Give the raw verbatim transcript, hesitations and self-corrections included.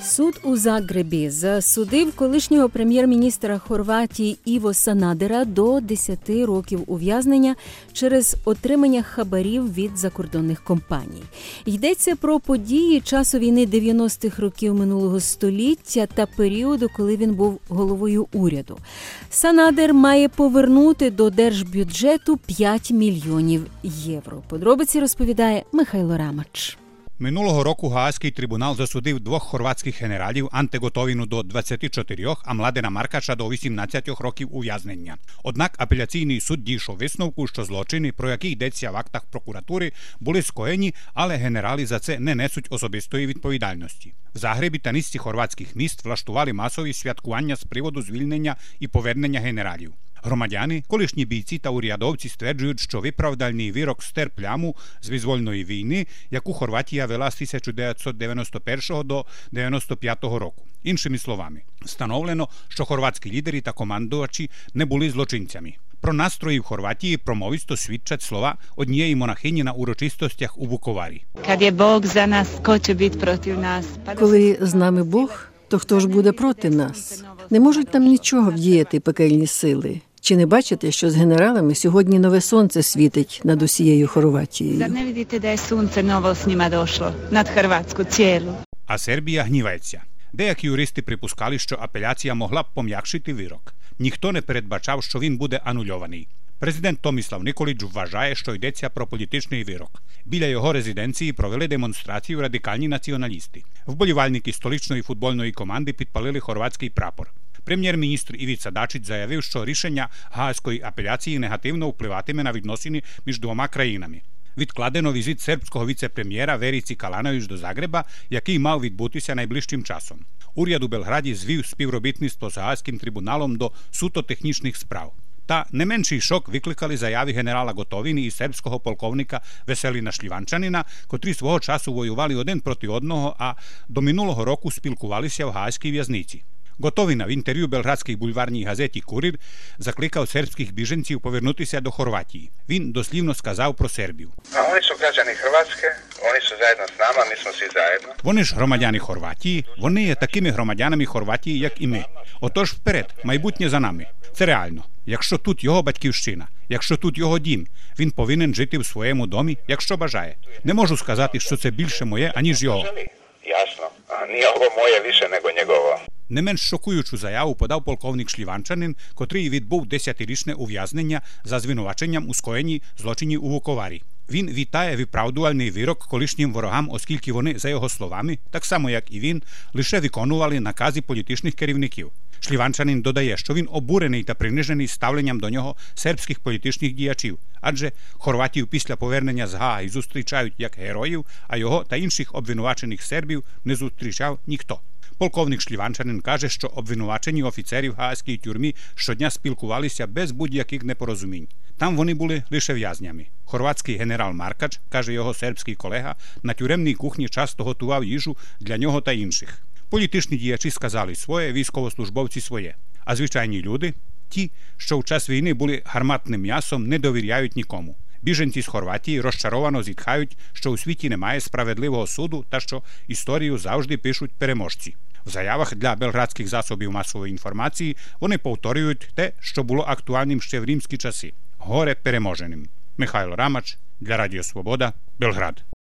Суд у Загребі засудив колишнього прем'єр-міністра Хорватії Іво Санадера до десяти років ув'язнення через отримання хабарів від закордонних компаній. Йдеться про події часу війни дев'яностих років минулого століття та періоду, коли він був головою уряду. Санадер має повернути до держбюджету п'ять мільйонів євро. Подробиці розповідає Михайло Рамач. Минулого року Гаазький трибунал засудив двох хорватських генералів Анте Готовіну до двадцяти чотирьох, а Младена Маркача до вісімнадцяти років ув'язнення. Однак апеляційний суд дійшов висновку, що злочини, про які йдеться в актах прокуратури, були скоєні, але генерали за це не несуть особистої відповідальності. В Загребі та низці хорватських міст влаштували масові святкування з приводу звільнення і повернення генералів. Громадяни, колишні бійці та урядовці стверджують, що виправдальний вирок стер пляму з визвольної війни, яку Хорватія вела з тисяча дев'ятсот дев'яносто першого до дев'яносто п'ятого року. Іншими словами, встановлено, що хорватські лідери та командувачі не були злочинцями. Про настрої в Хорватії промовисто свідчать слова однієї монахині на урочистостях у Vukovari. Kad je Bog za nas, ko će biti protiv nas? Коли з нами Бог, то хто ж буде проти нас? Не можуть нам нічого вдіяти пекельні сили. Чи не бачите, що з генералами сьогодні нове сонце світить над усією Хорватією? Zar ne vidite da je sunce novo s njima došlo nad Hrvatsku cijelu? А Сербія гнівається. Деякі юристи припускали, що апеляція могла б пом'якшити вирок. Ніхто не передбачав, що він буде анульований. Президент Томіслав Николич вважає, що йдеться про політичний вирок. Біля його резиденції провели демонстрацію радикальні націоналісти. Вболівальники столичної футбольної команди підпалили хорватський прапор. Прем'єр-міністр Івіца Дачич заявив, що рішення Гаазької апеляції негативно впливатиме на відносини між двома країнами. Відкладено візит сербського віце-прем'єра Verici Kalanović до Загреба, який мав відбутися найближчим часом. Уряд у Белграді звів співробітництво з Гаазьким трибуналом до суто технічних справ. Та не менший шок викликали заяви генерала Готовіни і сербського полковника Веселіна Шліванчанина, котрі свого часу воювали один проти одного, а до минулого року спілкувалися в Гаазькій в'язниці. Готовіна в інтерв'ю белградській бульварній газеті «Курір» закликав сербських біженців повернутися до Хорватії. Він дослівно сказав про сербів. Вони ж громадяни Хорватські, вони ж заєдно з нами, ми всі заєдно. Вони ж громадяни Хорватії, вони є такими громадянами Хорватії, як і ми. Отож вперед, майбутнє за нами. Це реально. Якщо тут його батьківщина, якщо тут його дім, він повинен жити в своєму домі, якщо бажає. Не можу сказати, що це більше моє, аніж його. Ясно. Ні ovo моє більше, nego njegovo. Не менш шокуючу заяву подав полковник Шліванчанин, котрий відбув десятирічне ув'язнення за звинуваченням у скоєнні злочинів у Vukovari. Він вітає виправдувальний вирок колишнім ворогам, оскільки вони, за його словами, так само як і він, лише виконували накази політичних керівників. Шліванчанин додає, що він обурений та принижений ставленням до нього сербських політичних діячів, адже хорватів після повернення з Гааги зустрічають як героїв, а його та інших обвинувачених сербів не зустрічав ніхто. Полковник Шліванчанин каже, що обвинувачені офіцери в Гаазькій тюрмі щодня спілкувалися без будь-яких непорозумінь. Там вони були лише в'язнями. Хорватський генерал Маркач, каже його сербський колега, на тюремній кухні часто готував їжу для нього та інших. Політичні діячі сказали своє, військовослужбовці своє. А звичайні люди, ті, що в час війни були гарматним м'ясом, не довіряють нікому. Біженці з Хорватії розчаровано зітхають, що у світі немає справедливого суду та що історію завжди пишуть переможці. В заявах для белградських засобів масової інформації вони повторюють те, що було актуальним ще в римські часи – горе переможеним. Михайло Рамач для Радіо Свобода, Белград.